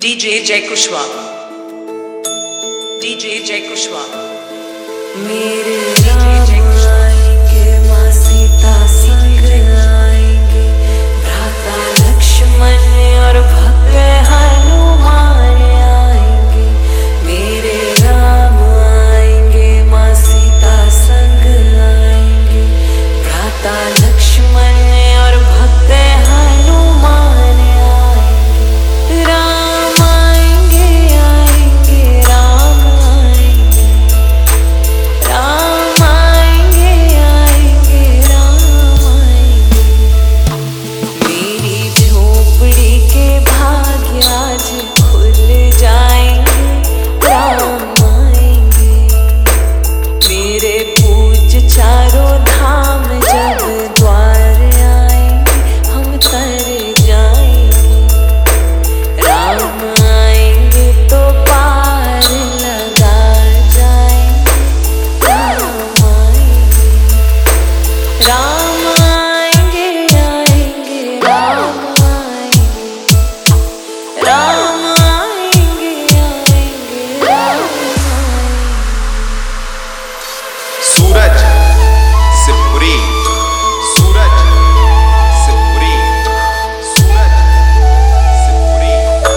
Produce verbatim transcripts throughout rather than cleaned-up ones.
DJ जय Kushwaha, DJ जय कुशवाहा। मेरे राम आएंगे, माँ सीता संग आएंगे, भ्राता लक्ष्मण और भक्त हनुमान आएंगे। मेरे राम आएंगे, माँ सीता संग आएंगे, भ्राता लक्ष्मण और भक्त हनुमान आएंगे। राम आएंगे आएंगे राम आएंगे, राम आएंगे आएंगे राम आएंगे। मेरी झोपड़ी के भाग्य आज खुल जाएंगे, राम आएंगे। मेरे पूज चारों धाम जब द्वार आएंगे, हम तर जाएंगे। राम आएंगे तो पार लगा जाएंगे, राम आएंगे। राम आएंगे आएंगे राम आएंगे, राम आएंगे आएंगे राम आएंगे। सूरज शिवपुरी, सूरज शिवपुरी, सूरज शिवपुरी।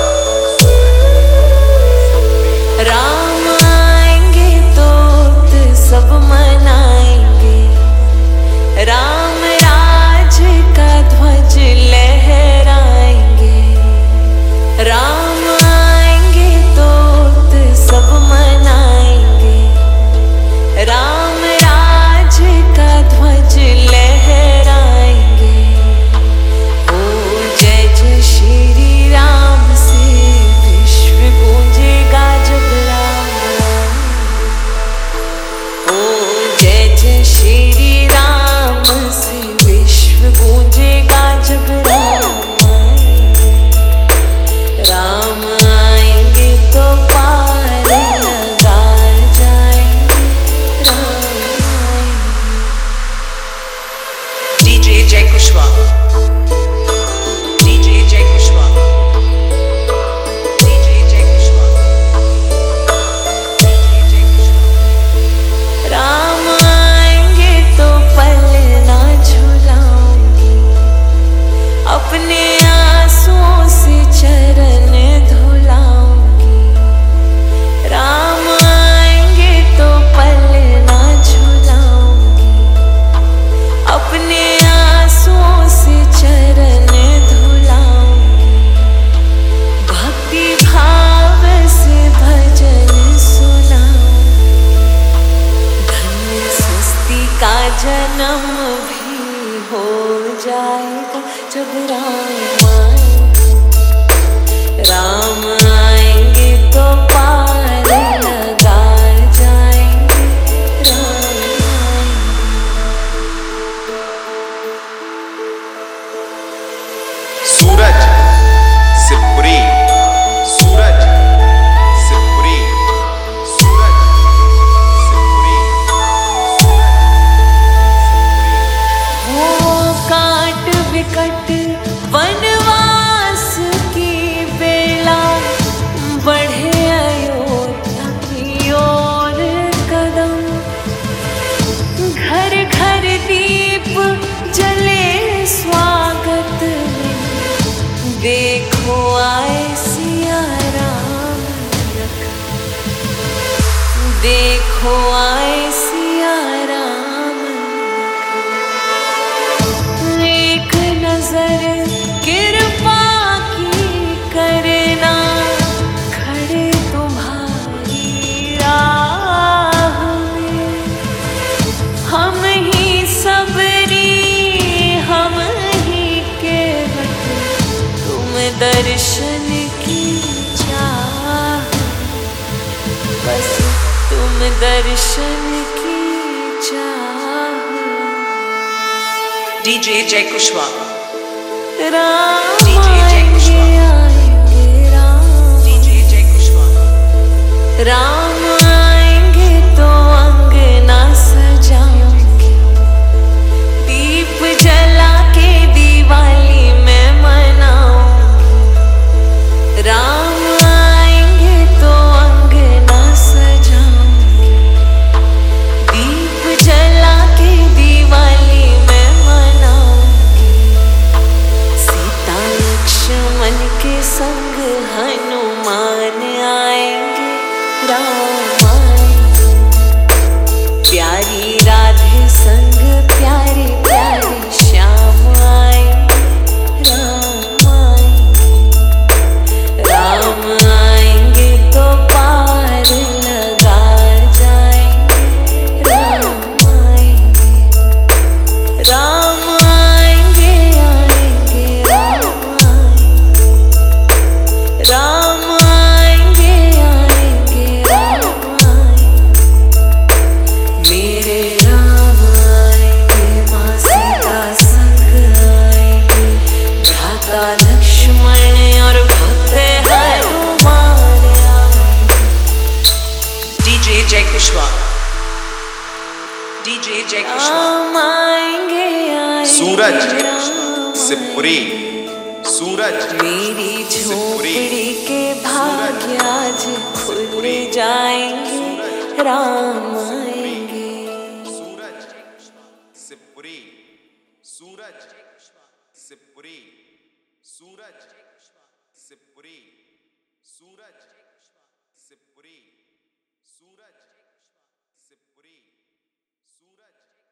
राम आएंगे तो सब मनाएंगे, राम राज का ध्वज लहराएंगे। राम आएंगे तो सब मनाएंगे, राम राज का ध्वज लहराएंगे। ओ जय जय श्री राम से विश्व गूंजेगा जब राम आएंगे। ओ जय जय श्री राम से विश्व गूंजेगा जब राम आएंगे। राम आएंगे तो पार लगा जाएंगे, राम आएंगे। डीजे जय कुशवाहा, डीजे जय कुशवाहा, डीजे जय कुशवाहा, डीजे जय कुशवाहा। राम आएंगे तो पलना झुलाऊंगी, अपने आंसुओं से चरण धुलाऊंगी। राम आएंगे तो पलना झुलाऊंगी, अपने आंसुओं से चरण धुलाऊंगी। भक्ति भाव से भजन सुनाऊंगी, धन्य स्वस्ति का जन्म भी हो जाएगा जब राम आएंगे। राम आएंगे तो पार लगा जाएंगे, राम आएंगे। सूरज शिवपुरी, सूरज शिवपुरी, सूरज शिवपुरी, वो काट विकट वनवास की बेला, बढ़े अयोध्या की ओर कदम। घर घर दीप जले स्वागत में, देखो आए सिया राम लखन। देखो आए सिया राम लखन। एक नजर कृपा की करना, खड़े तुम्हारी राह में। हम ही सबरी हम ही केवट, तुम दर्शन की चाह, बस तुम दर्शन की चाह। डीजे जय कुशवाहा, राम डीजे जय आएंगे कुशवाहा, आएंगे राम, डीजे जय कुशवाहा। राम आएंगे तो अंगना सजाऊंगी, दीप जला के दिवाली में मनाऊंगी। राम डीजे कुशवा राम आएंगे आएंगे सूरज राम सिपुरी सूरज मेरी सिपुरी झोपड़ी के भाग्य आज खुल जाएंगे राम आएंगे सूरज सिपुरी सूरज सिपुरी सूरज सिपुरी सूरज सिपुरी सूरज सिपुरी सूरज